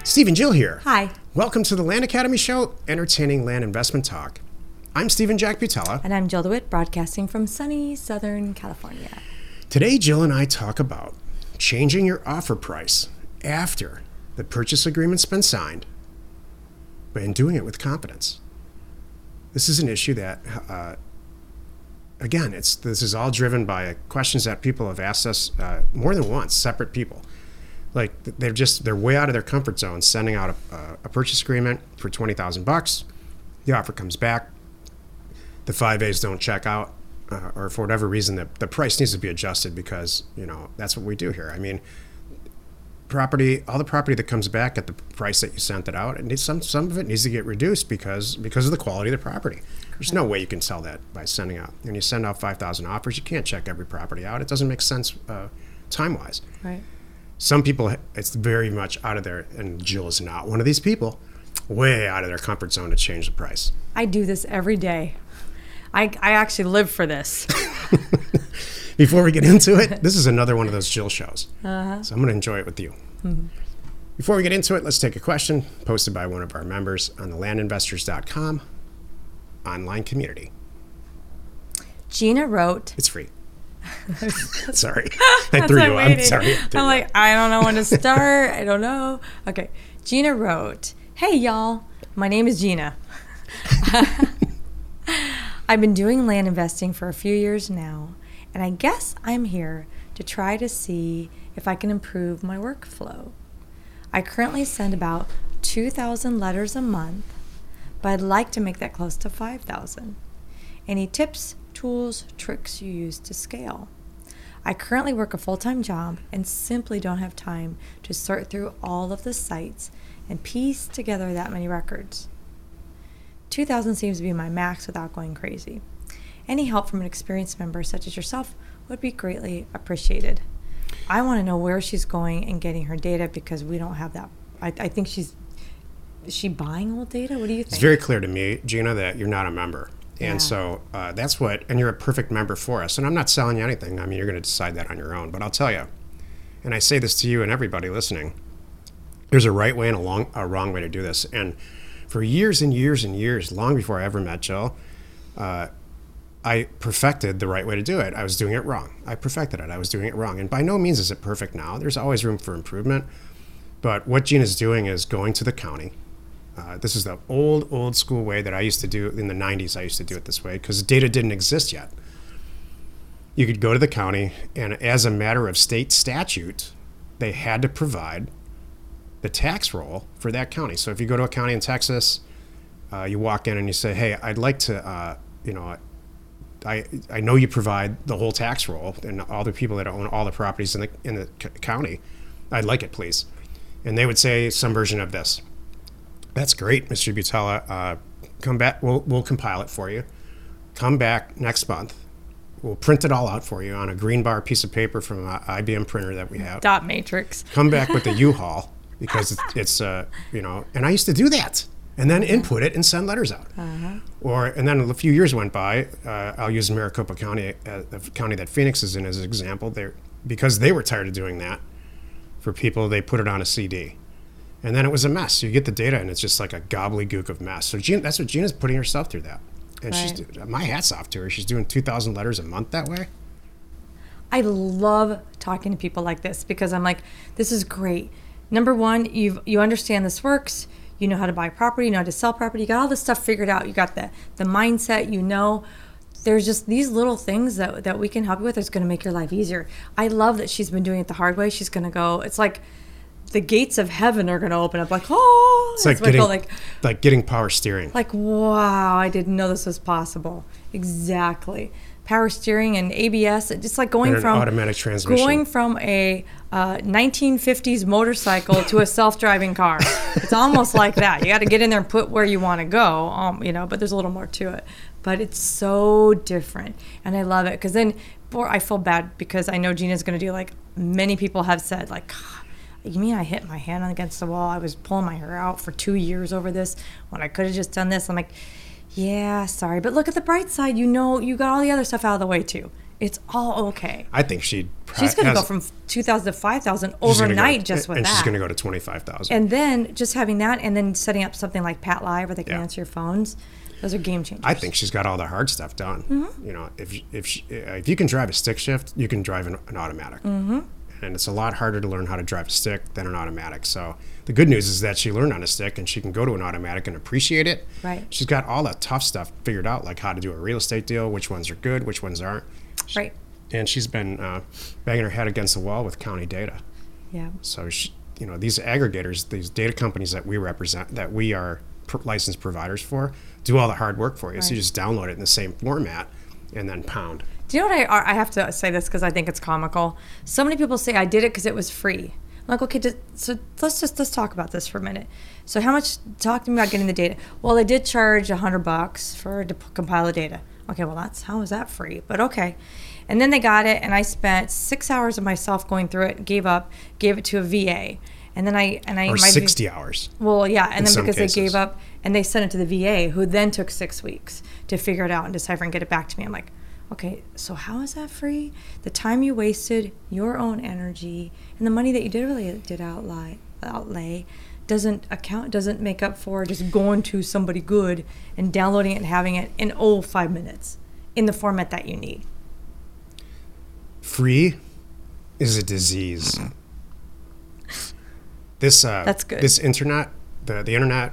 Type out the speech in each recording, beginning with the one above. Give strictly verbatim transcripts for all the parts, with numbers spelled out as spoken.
Steve and Jill here. Hi. Welcome to the Land Academy Show, entertaining land investment talk. I'm Stephen Jack Butella. And I'm Jill DeWitt, broadcasting from sunny Southern California. Today, Jill and I talk about changing your offer price after the purchase agreement's been signed, but in doing it with confidence. This is an issue that, uh, again, it's this is all driven by questions that people have asked us uh, more than once, separate people. Like they're just they're way out of their comfort zone, sending out a, uh, a purchase agreement for twenty thousand bucks. The offer comes back. The five A's don't check out, uh, or for whatever reason, the, the price needs to be adjusted because, you know, that's what we do here. I mean, property, all the property that comes back at the price that you sent it out, and some some of it needs to get reduced because because of the quality of the property. There's no way you can sell that by sending out. When you send out five thousand offers, you can't check every property out. It doesn't make sense uh, time-wise. Right. Some people, it's very much out of their, and Jill is not one of these people, way out of their comfort zone to change the price. I do this every day. I, I actually live for this. Before we get into it, this is another one of those Jill shows. Uh-huh. So I'm going to enjoy it with you. Mm-hmm. Before we get into it, let's take a question posted by one of our members on the land investors dot com online community. Gina wrote... It's free. Sorry. I threw you. I'm sorry. I I'm like, I don't know when to start. I don't know. Okay. Gina wrote, "Hey, y'all. My name is Gina. I've been doing land investing for a few years now, and I guess I'm here to try to see if I can improve my workflow. I currently send about two thousand letters a month, but I'd like to make that close to five thousand. Any tips, tools, tricks you use to scale? I currently work a full-time job and simply don't have time to sort through all of the sites and piece together that many records. two thousand seems to be my max without going crazy. Any help from an experienced member such as yourself would be greatly appreciated." I want to know where she's going and getting her data because we don't have that. I, I think she's, is she buying old data? What do you think? It's very clear to me, Gina, that you're not a member. And Yeah. so uh, that's what, and you're a perfect member for us. And I'm not selling you anything. I mean, you're going to decide that on your own. But I'll tell you, and I say this to you and everybody listening, there's a right way and a, long, a wrong way to do this. And for years and years and years, long before I ever met Jill, uh, I perfected the right way to do it. I was doing it wrong. I perfected it. I was doing it wrong. And by no means is it perfect now. There's always room for improvement. But what Gina's doing is going to the county. Uh, this is the old, old school way that I used to do in the nineties. I used to do it this way because data didn't exist yet. You could go to the county, and as a matter of state statute, they had to provide the tax roll for that county. So if you go to a county in Texas, uh, you walk in and you say, "Hey, I'd like to, uh, you know, I I know you provide the whole tax roll and all the people that own all the properties in the in the c- county. I'd like it, please." And they would say some version of this. "That's great, Mister Butella. Uh, come back. We'll we'll compile it for you. Come back next month. We'll print it all out for you on a green bar piece of paper from an I B M printer that we have. Dot matrix. Come back with the U-Haul because it's, it's uh, you know." And I used to do that, and then input it and send letters out. Uh-huh. Or and then a few years went by. Uh, I'll use Maricopa County, uh, the county that Phoenix is in, as an example. They because they were tired of doing that for people, they put it on a C D. And then it was a mess. You get the data, and it's just like a gobbledygook of mess. So Gina, that's what Gina's putting herself through that. And Right. she's my hat's off to her. She's doing two thousand letters a month that way. I love talking to people like this because I'm like, this is great. Number one, you you understand this works. You know how to buy property. You know how to sell property. You got all this stuff figured out. You got the the mindset. You know, there's just these little things that that we can help you with. That's going to make your life easier. I love that she's been doing it the hard way. She's going to go. It's like the gates of heaven are going to open up. Like, oh, It's like what I getting feel like like getting power steering. like wow, I didn't know this was possible. Exactly. Power steering and A B S, it's just like going And an from automatic transmission. going from a uh, nineteen fifties motorcycle to a self-driving car. It's almost like that. You got to get in there and put where you want to go, um, you know. But there's a little more to it. But it's so different, and I love it because then, boy, I feel bad because I know Gina's going to do like many people have said, like, you mean I hit my hand against the wall? I was pulling my hair out for two years over this when I could have just done this. I'm like, yeah, sorry. But look at the bright side. You know, you got all the other stuff out of the way too. It's all okay. I think she'd She's going to go from two thousand to five thousand overnight go, just with and that. And she's going to go to twenty-five thousand. And then just having that and then setting up something like Pat Live where they can Yeah. answer your phones. Those are game changers. I think she's got all the hard stuff done. Mm-hmm. You know, if if she, if you can drive a stick shift, you can drive an, an automatic. Mm-hmm. And it's a lot harder to learn how to drive a stick than an automatic. So the good news is that she learned on a stick and she can go to an automatic and appreciate it. Right. She's got all the tough stuff figured out, like how to do a real estate deal, which ones are good, which ones aren't. Right. And she's been uh, banging her head against the wall with county data. Yeah. So, she, you know, these aggregators, these data companies that we represent, that we are pr- licensed providers for, do all the hard work for you. Right. So you just download it in the same format and then pound. Do you know what I, I have to say this because I think it's comical. So many people say I did it because it was free. I'm like, okay, just, so let's just let's talk about this for a minute. So how much? Talk to me about getting the data. Well, they did charge a hundred bucks for to p- compile the data. Okay, well that's how is that free? But okay. And then they got it, and I spent six hours of myself going through it. Gave up, gave it to a V A, and then I and I Or my sixty v- hours. Well, yeah, and in then some because cases. they gave up, and they sent it to the V A, who then took six weeks to figure it out and decipher and get it back to me. I'm like, okay, so how is that free? The time you wasted, your own energy, and the money that you did really did outlay, outlay doesn't account, doesn't make up for just going to somebody good and downloading it and having it in oh five minutes in the format that you need. Free is a disease. This uh, That's good. This internet, the the internet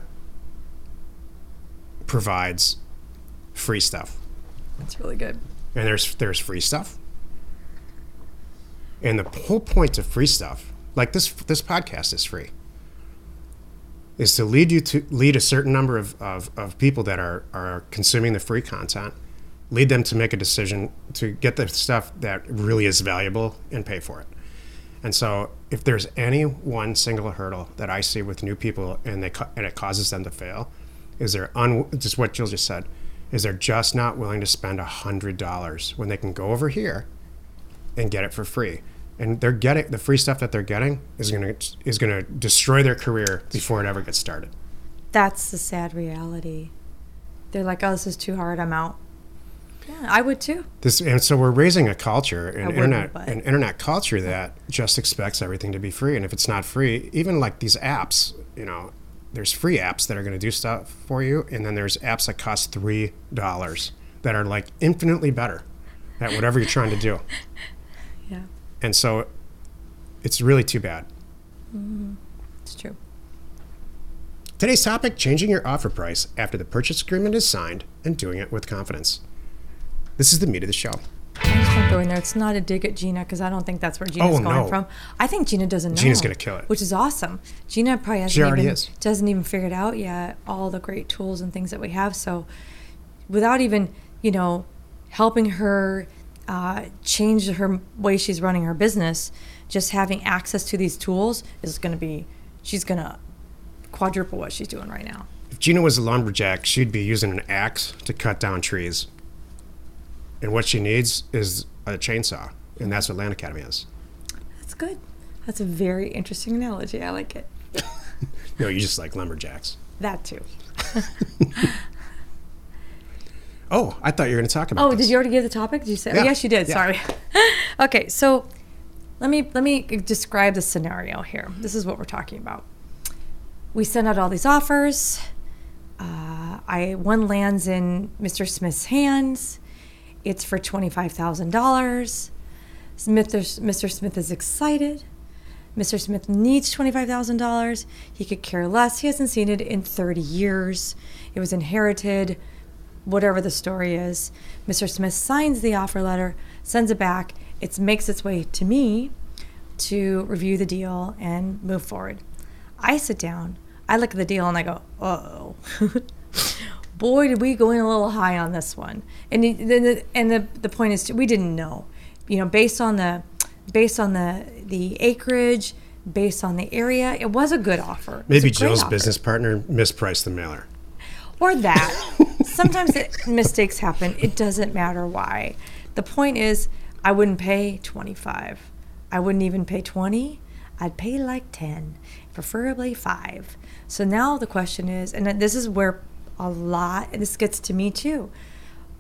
provides free stuff, That's really good. and there's there's free stuff, and the whole point of free stuff, like this this podcast is free, is to lead you to lead a certain number of, of, of people that are, are consuming the free content, lead them to make a decision to get the stuff that really is valuable and pay for it. And so if there's any one single hurdle that I see with new people and they and it causes them to fail, is they're un, just what Jill just said, is they're just not willing to spend one hundred dollars when they can go over here and get it for free. And they're getting the free stuff that they're getting is gonna is gonna destroy their career before it ever gets started. That's the sad reality. They're like, oh, this is too hard, I'm out. Yeah, I would too. This and so we're raising a culture, an wouldn't, internet, but- an internet culture that just expects everything to be free. And if it's not free, even like these apps, you know, there's free apps that are going to do stuff for you, and then there's apps that cost three dollars that are like infinitely better at whatever you're trying to do. Yeah, And so, it's really too bad. it's true. Today's topic: changing your offer price after the purchase agreement is signed and doing it with confidence. This is the meat of the show. I just want to go in there. It's not a dig at Gina because I don't think that's where Gina's Oh, going no. from. I think Gina doesn't know. Gina's gonna kill it. Which is awesome. Gina probably hasn't She already even, is. doesn't even figured out yet all the great tools and things that we have. So without even, you know, helping her uh, change her way she's running her business, just having access to these tools is going to be, she's going to quadruple what she's doing right now. If Gina was a lumberjack, she'd be using an axe to cut down trees. And what she needs is a chainsaw, and that's what Land Academy is. That's good. That's a very interesting analogy. I like it. No, you just like lumberjacks. That too. Oh, I thought you were going to talk about Oh, this. did you already give the topic? Did you say? Yeah. Oh, yes, you did. Yeah. Sorry. Okay, so let me let me describe the scenario here. This is what we're talking about. We send out all these offers. Uh, I one lands in Mister Smith's hands. It's for twenty-five thousand dollars. Mister Smith is excited. Mister Smith needs twenty-five thousand dollars. He could care less. He hasn't seen it in thirty years. It was inherited. Whatever the story is, Mister Smith signs the offer letter, sends it back. It makes its way to me to review the deal and move forward. I sit down, I look at the deal, and I go, uh-oh. Boy, did we go in a little high on this one. And the, the, and the, the point is, we didn't know. You know, based on the based on the the acreage, based on the area, it was a good offer. It was Maybe a great Jill's offer. business partner mispriced the mailer. Or that. Sometimes it, mistakes happen. It doesn't matter why. The point is, I wouldn't pay twenty-five. I wouldn't even pay twenty. I'd pay like ten, preferably five. So now the question is, and this is where a lot, and this gets to me too,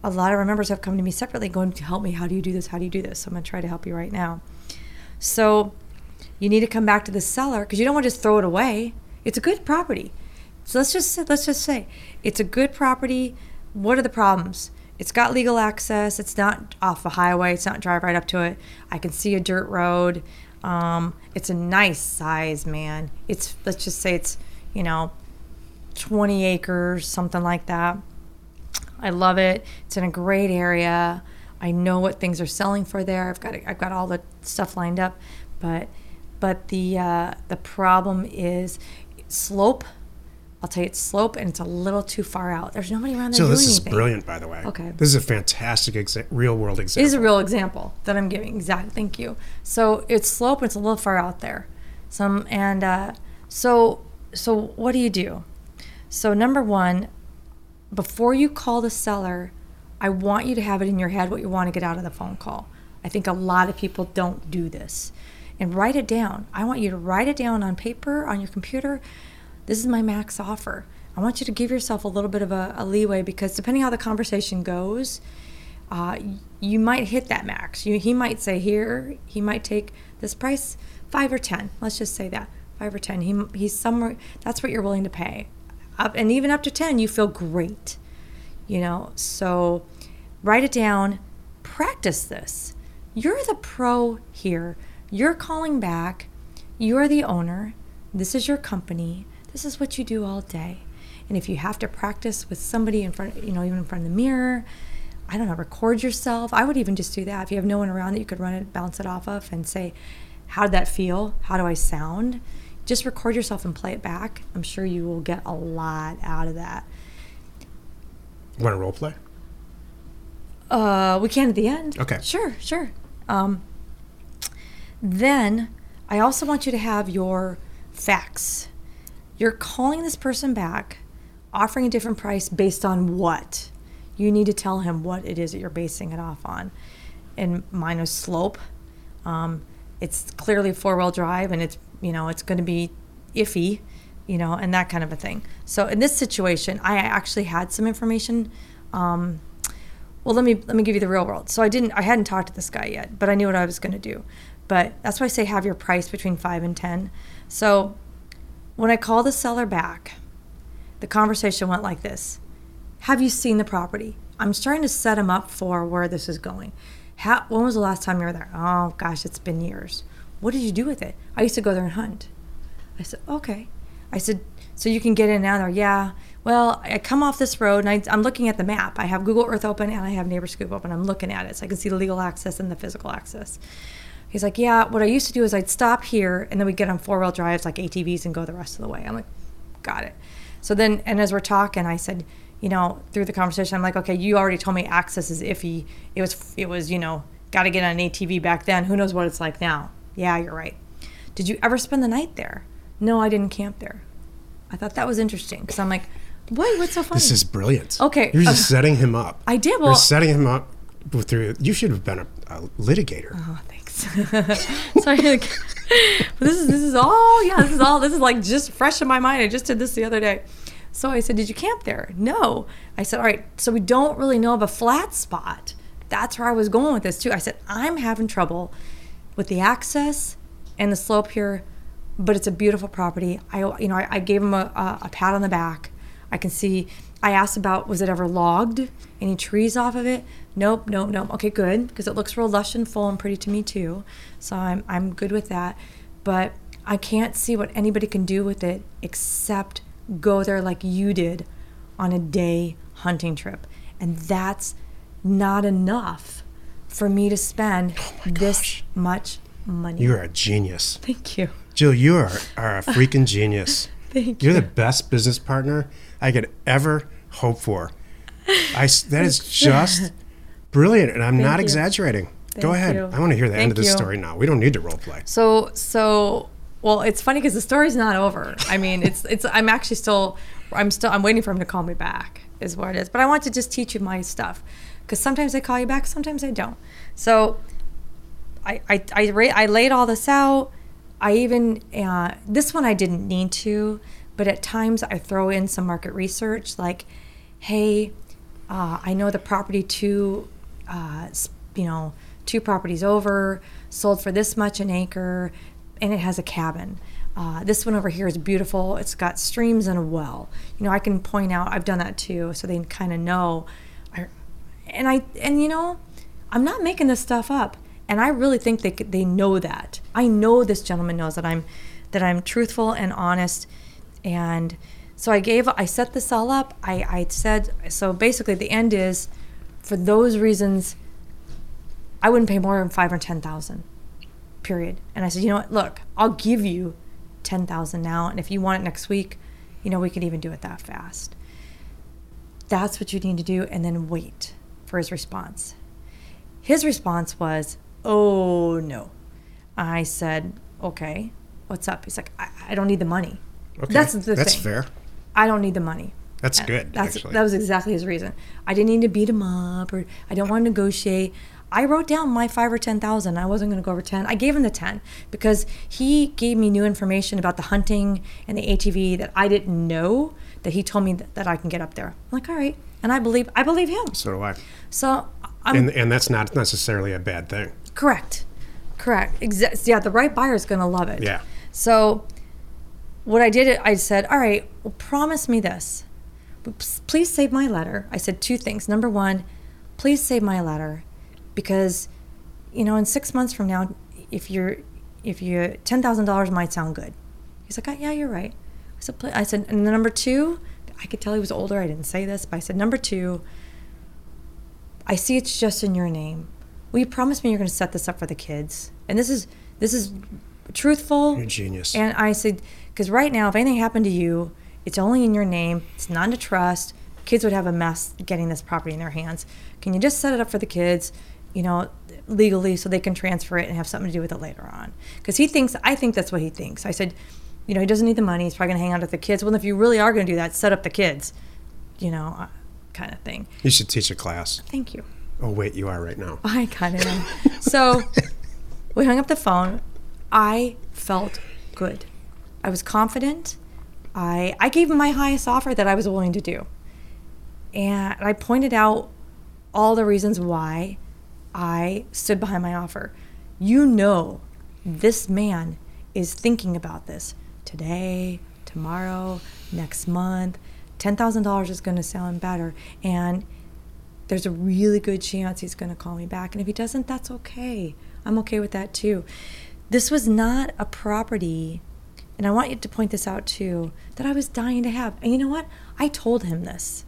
a lot of our members have come to me separately going to help me. How do you do this? How do you do this? So I'm going to try to help you right now. So you need to come back to the seller because you don't want to just throw it away. It's a good property. So let's just say, let's just say it's a good property. What are the problems? It's got legal access. It's not off a highway. It's not drive right up to it. I can see a dirt road. Um, it's a nice size, man. It's, let's just say it's, you know, twenty acres, something like that. I love it. It's in a great area. I know what things are selling for there. I've got I've got all the stuff lined up, but but the uh, the problem is slope. I'll tell you, it's slope, and it's a little too far out. There's nobody around there so doing this is anything. brilliant, by the way. Okay. This is a fantastic exa- real world example. It is a real example that I'm giving. Exactly. Thank you. So it's slope. And it's a little far out there. Some and uh, so so what do you do? So number one, before you call the seller, I want you to have it in your head what you want to get out of the phone call. I think a lot of people don't do this. And write it down. I want you to write it down on paper, on your computer. This is my max offer. I want you to give yourself a little bit of a, a leeway because depending how the conversation goes, uh, you might hit that max. You, he might say here, he might take this price, five or ten. Let's just say that, five or ten. He, he's somewhere, that's what you're willing to pay. Up, and even up to ten, you feel great, you know. So write it down, practice this. You're the pro here. You're calling back. You're the owner. This is your company. This is what you do all day. And if you have to practice with somebody in front, you know, even in front of the mirror, I don't know, record yourself. I would even just do that. If you have no one around that you could run it, bounce it off of and say, how did that feel? How do I sound? Just record yourself and play it back. I'm sure you will get a lot out of that. Want to role play? Uh, we can at the end. Okay. Sure, sure. Um, then I also want you to have your facts. You're calling this person back, offering a different price based on what? You need to tell him what it is that you're basing it off on. And mine is slope. Um, it's clearly four-wheel drive, and it's, you know, it's going to be iffy, you know, and that kind of a thing. So in this situation, I actually had some information. Um, well, let me let me give you the real world. So I didn't, I hadn't talked to this guy yet, but I knew what I was going to do. But that's why I say have your price between five and ten. So when I call the seller back, the conversation went like this. Have you seen the property? I'm starting to set him up for where this is going. How, when was the last time you were there? Oh, gosh, it's been years. What did you do with it? I used to go there and hunt. I said, okay. I said, so you can get in and out there? Yeah. Well, I come off this road, and I, I'm looking at the map. I have Google Earth open, and I have NeighborScoop open. I'm looking at it, so I can see the legal access and the physical access. He's like, yeah, what I used to do is I'd stop here, and then we'd get on four-wheel drives like A T Vs and go the rest of the way. I'm like, got it. So then, and as we're talking, I said, you know, through the conversation, I'm like, okay, you already told me access is iffy. It was, it was, you know, got to get on an A T V back then. Who knows what it's like now? Yeah, you're right. Did you ever spend the night there? No, I didn't camp there. I thought that was interesting because I'm like, what? What's so funny? This is brilliant. Okay. You're just uh, setting him up. I did. Well, You're setting him up through, you should have been a, a litigator. Oh, thanks. Sorry. Like, this is, this is all, yeah, this is all, this is like just fresh in my mind. I just did this the other day. So I said, did you camp there? No. I said, all right, so we don't really know of a flat spot. That's where I was going with this too. I said, I'm having trouble with the access and the slope here, but it's a beautiful property. I, you know, I, I gave him a, a, a pat on the back. I can see, I asked about, was it ever logged? Any trees off of it? Nope, nope, nope. Okay, good, because it looks real lush and full and pretty to me too. So I'm, I'm good with that. But I can't see what anybody can do with it except go there like you did on a day hunting trip. And that's not enough for me to spend oh this much money. You're a genius. Thank you. Jill, you are, are a freaking genius. Thank You're you. the best business partner I could ever hope for. I, that is just brilliant, and I'm Thank not you. exaggerating. Go Thank ahead. you. I want to hear the Thank end of this you. story now. We don't need to role play. So, so, well, it's funny because the story's not over. I mean, it's, it's, I'm actually still, I'm still, I'm waiting for him to call me back is what it is. But I want to just teach you my stuff because sometimes I call you back, sometimes I don't. So I, I, I, ra- I laid all this out. I even, uh, this one I didn't need to, but at times I throw in some market research like, hey, Uh, I know the property two, uh, s- you know, two properties over, sold for this much an acre, and it has a cabin. Uh, this one over here is beautiful. It's got streams and a well. You know, I can point out, I've done that too, so they kind of know. I, and I, and you know, I'm not making this stuff up. And I really think they could- they know that. I know this gentleman knows that I'm, that I'm truthful and honest. And so I gave, I set this all up. I, I said, so basically the end is, for those reasons, I wouldn't pay more than five or ten thousand, period. And I said, you know what? Look, I'll give you ten thousand now, and if you want it next week, you know, we could even do it that fast. That's what you need to do, and then wait for his response. His response was, oh no. I said, okay, what's up? He's like, I, I don't need the money. Okay, That's the that's thing. fair. I don't need the money. That's And good, That's, actually. That was exactly his reason. I didn't need to beat him up, or I don't want to negotiate. I wrote down my five or ten thousand. I wasn't going to go over ten. I gave him the ten because he gave me new information about the hunting and the A T V that I didn't know. That he told me that, that I can get up there. I'm like, all right, and I believe I believe him. So do I. So I'm And and that's not necessarily a bad thing. correct, correct. Exa- yeah, the right buyer is going to love it. Yeah. So what I did, I said, all right, well, promise me this. Please save my letter. I said two things. Number one, please save my letter, because, you know, in six months from now, if you're, if you ten thousand dollars might sound good. He's like, oh, yeah, you're right. I said, "Pl-" I said, and number two, I could tell he was older. I didn't say this, but I said, number two, I see it's just in your name. Will you promise me you're going to set this up for the kids? And this is this is truthful. You're a genius. And I said, because right now, if anything happened to you, it's only in your name. It's not a trust. Kids would have a mess getting this property in their hands. Can you just set it up for the kids, you know, legally, so they can transfer it and have something to do with it later on? Because he thinks, I think that's what he thinks. I said, you know, he doesn't need the money. He's probably going to hang out with the kids. Well, if you really are going to do that, set up the kids, you know, uh, kind of thing. You should teach a class. Thank you. Oh, wait, you are right now. I kind of am. So we hung up the phone. I felt good. I was confident. I I gave him my highest offer that I was willing to do. And I pointed out all the reasons why I stood behind my offer. You know, this man is thinking about this today, tomorrow, next month. ten thousand dollars is going to sound better. And there's a really good chance he's going to call me back. And if he doesn't, that's okay. I'm okay with that too. This was not a property, and I want you to point this out too, that I was dying to have. And you know what? I told him this.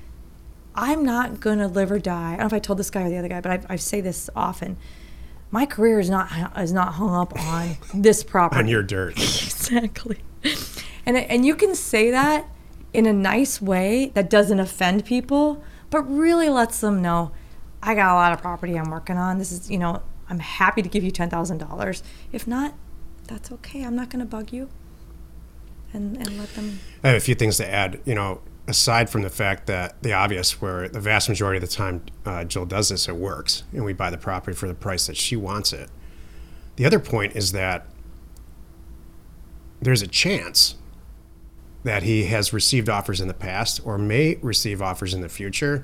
I'm not going to live or die. I don't know if I told this guy or the other guy, but I, I say this often. My career is not is not hung up on this property. On your dirt. Exactly. And and you can say that in a nice way that doesn't offend people, but really lets them know, I got a lot of property I'm working on. This is, you know, I'm happy to give you ten thousand dollars. If not, that's okay. I'm not going to bug you. And, and let them. I have a few things to add. You know, aside from the fact that the obvious, where the vast majority of the time uh, Jill does this, it works, and we buy the property for the price that she wants it. The other point is that there's a chance that he has received offers in the past or may receive offers in the future.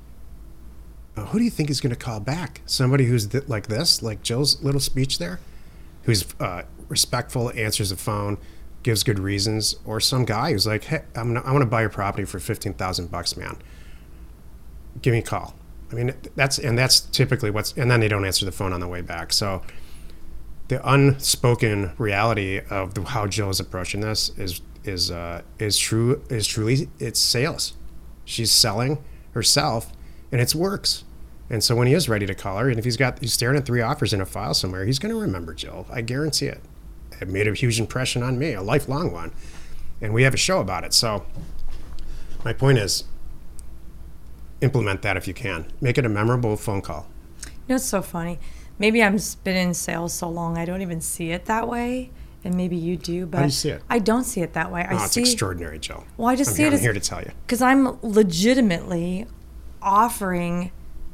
Uh, who do you think he's going to call back? Somebody who's th- like this, like Jill's little speech there, who's uh, respectful, answers the phone, gives good reasons, or some guy who's like, hey, I'm gonna, I want to buy your property for fifteen thousand bucks, man. Give me a call. I mean, that's, and that's typically what's, and then they don't answer the phone on the way back. So the unspoken reality of the, how Jill is approaching this is, is, uh, is true, is truly, it's sales. She's selling herself, and it works. And so when he is ready to call her, and if he's got, he's staring at three offers in a file somewhere, he's going to remember Jill. I guarantee it. It made a huge impression on me, a lifelong one. And we have a show about it. So my point is, implement that if you can. Make it a memorable phone call. You know, it's so funny. Maybe I'm been in sales so long I don't even see it that way, and maybe you do. But How do you see it? I don't see it that way. Oh, I it's see, extraordinary, Jill. Well, I just I'm see here, it I'm as here to tell you. because I'm legitimately offering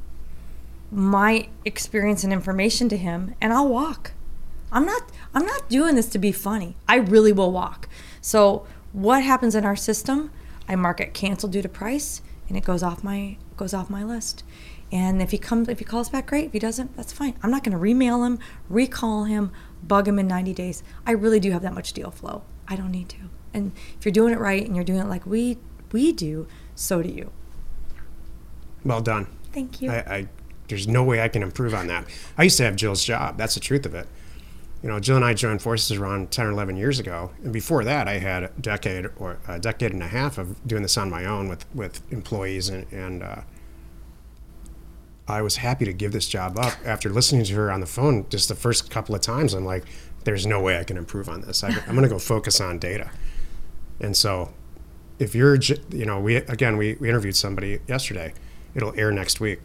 my experience and information to him, and I'll walk. I'm not I'm not doing this to be funny. I really will walk. So what happens in our system? I mark it canceled due to price, and it goes off my goes off my list. And if he comes, if he calls back, great. If he doesn't, that's fine. I'm not going to remail him, recall him, bug him in ninety days. I really do have that much deal flow. I don't need to. And if you're doing it right and you're doing it like we we do, so do you. Well done. Thank you. I, I there's no way I can improve on that. I used to have Jill's job. That's the truth of it. You know, Jill and I joined forces around ten or eleven years ago, and before that, I had a decade or a decade and a half of doing this on my own with with employees, and and uh, I was happy to give this job up after listening to her on the phone just the first couple of times. I'm like, there's no way I can improve on this. I, I'm going to go focus on data. And so, if you're, you know, we again we, we interviewed somebody yesterday. It'll air next week.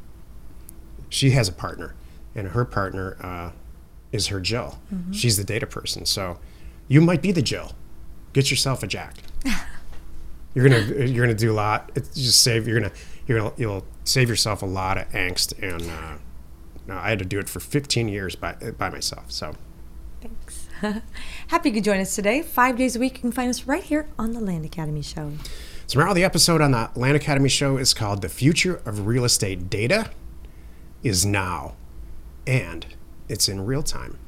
She has a partner, and her partner uh, is her Jill. Mm-hmm. She's the data person. So you might be the Jill. Get yourself a Jack. You're gonna you're gonna do a lot. It's just save. You're gonna you're gonna you'll save yourself a lot of angst. And uh, no, I had to do it for fifteen years by by myself. So thanks. Happy you could join us today. Five days a week. You can find us right here on the Land Academy Show. So now the episode on the Land Academy Show is called "The Future of Real Estate Data is Now, and it's in real time."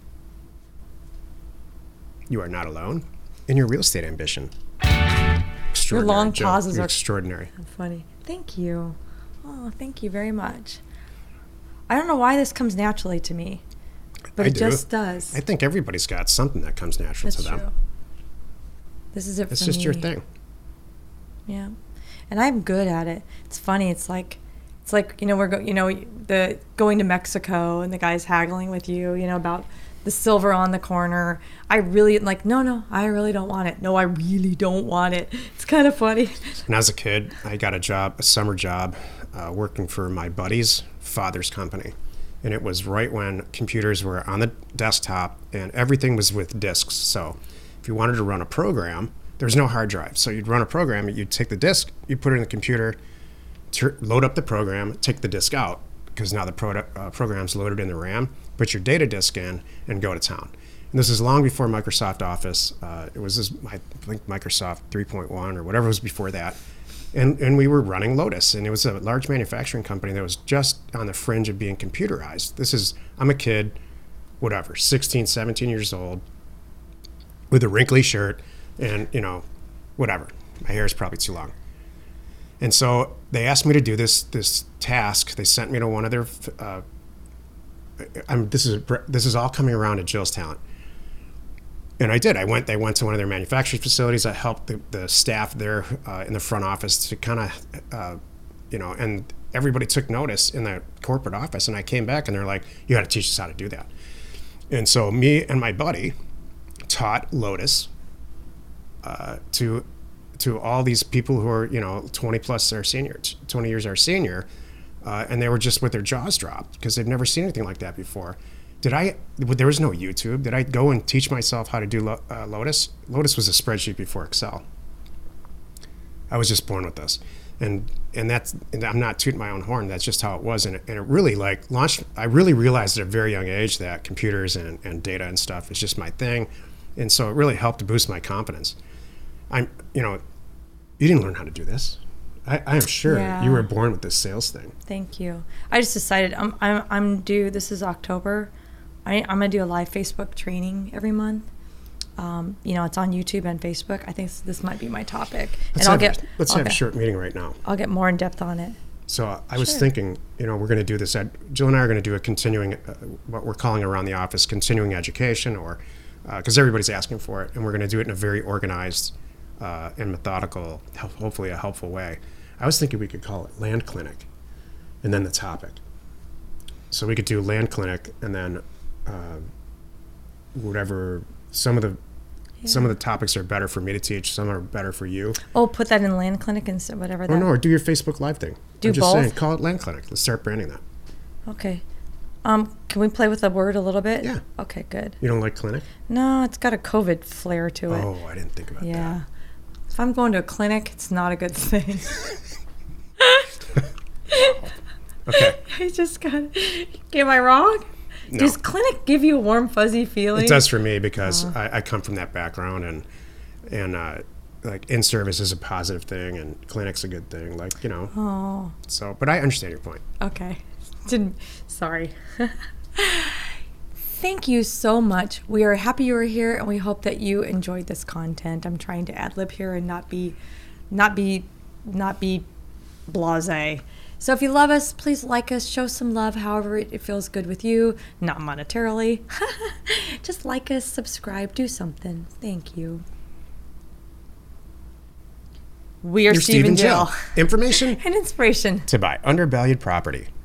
You are not alone in your real estate ambition. Your long Jill. pauses You're are extraordinary. Funny. Thank you. Oh, thank you very much. I don't know why this comes naturally to me, but I it do. just does. I think everybody's got something that comes natural That's to them. true. This is it It's for just me. your thing. Yeah, and I'm good at it. It's funny. It's like, it's like you know we're go, you know the going to Mexico and the guy's haggling with you, you know about the silver on the corner. I really like no no I really don't want it. No, I really don't want it. It's kind of funny. And as a kid, I got a job, a summer job, uh, working for my buddy's father's company, and it was right when computers were on the desktop and everything was with disks. So if you wanted to run a program, there's no hard drive. So you'd run a program, you'd take the disk, you put it in the computer, ter- load up the program, take the disk out, because now the product, uh, program's loaded in the RAM, put your data disk in, and go to town. And this is long before Microsoft Office. Uh, it was, this, I think, Microsoft three point one or whatever was before that. And, and we were running Lotus, and it was a large manufacturing company that was just on the fringe of being computerized. This is, I'm a kid, whatever, sixteen, seventeen years old, with a wrinkly shirt, and, you know, whatever. My hair is probably too long. And so they asked me to do this this task. They sent me to one of their, uh, I'm, this is this is all coming around to Jill's talent. And I did. I went. They went to one of their manufacturing facilities. I helped the, the staff there uh, in the front office to kind of, uh, you know, and everybody took notice in the corporate office. And I came back, and they're like, "You got to teach us how to do that." And so me and my buddy taught Lotus uh, to to all these people who are, you know, twenty plus our senior, twenty years our senior, uh, and they were just with their jaws dropped because they've never seen anything like that before. Did I, there was no YouTube. Did I go and teach myself how to do uh, Lotus? Lotus was a spreadsheet before Excel. I was just born with this. And and that's, and I'm not tooting my own horn, that's just how it was. And it, and it really like launched, I really realized at a very young age that computers and, and data and stuff is just my thing. And so it really helped to boost my confidence. I'm, you know, you didn't learn how to do this. I, I am sure Yeah. you were born with this sales thing. Thank you. I just decided I'm I'm I'm due. This is October. I, I'm gonna do a live Facebook training every month. Um, you know, it's on YouTube and Facebook. I think this, this might be my topic, Let's and I'll have, get let's I'll have get, a short meeting right now. I'll get more in depth on it. So uh, I was Sure. thinking, you know, we're going to do this. Ed, Jill and I are going to do a continuing, uh, what we're calling around the office, continuing education, or because uh, everybody's asking for it, and we're going to do it in a very organized uh, and methodical, hopefully a helpful way. I was thinking we could call it Land Clinic, and then the topic. So we could do Land Clinic, and then uh, whatever. Some of the Yeah. some of the topics are better for me to teach. Some are better for you. Oh, put that in Land Clinic and so- whatever. Or That. no, or do your Facebook Live thing. Do I'm just both? saying, call it Land Clinic. Let's start branding that. Okay. Um, can we play with the word a little bit? Yeah. Okay, good. You don't like clinic? No, it's got a COVID flair to it. Oh, I didn't think about Yeah. If I'm going to a clinic, it's not a good thing. that. Okay. I just got. Am I wrong? No. Does clinic give you a warm, fuzzy feeling? It does for me because Uh. I, I come from that background, and and uh, like in service is a positive thing and clinic's a good thing. Like, you know. Oh. So, but I understand your point. Okay. Didn't. Sorry. Thank you so much. We are happy you were here, and we hope that you enjoyed this content. I'm trying to ad lib here and not be, not be, not be blasé. So if you love us, please like us, show some love however it feels good with you, not monetarily. Just like us, subscribe, do something. Thank you. We are You're Steve and Jill. Jill. Information And inspiration to buy undervalued property.